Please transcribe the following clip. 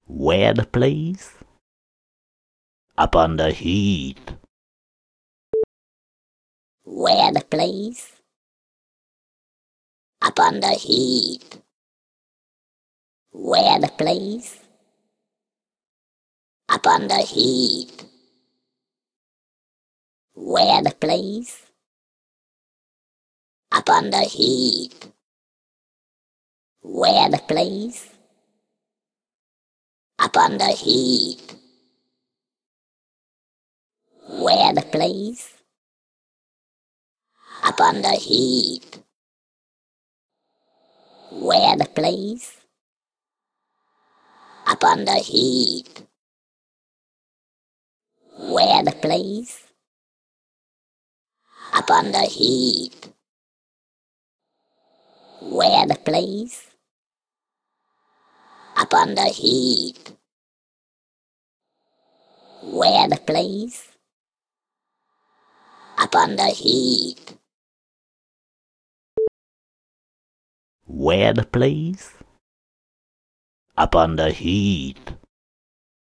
Where the place? Up on the heath. Where the place? Up on the heath. Where the place? Up on the heath. Where the place? Up on the heath. Where the place? Up on the heath. Where the place? Up on the heath. Where the place? Up on the heath. Where the place? Up on the heath. Where the place? Up on the heath. Where the place? Up on the heath. Where the place? Up on the heath.